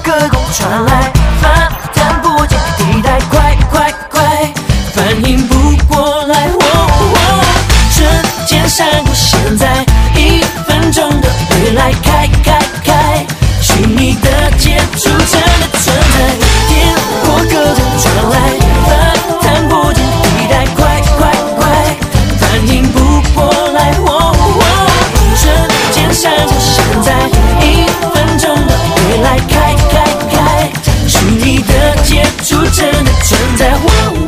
歌功传来，翻弹不及替代，快快快，反应不过来。瞬间闪过现在，1分钟的未来，开开开，虚拟的接触真的存在，电波歌声传来，翻弹不及替代，快快快，反应不过来。瞬间闪过现在，1分钟的未来，开开开，虚拟的接触真的存在。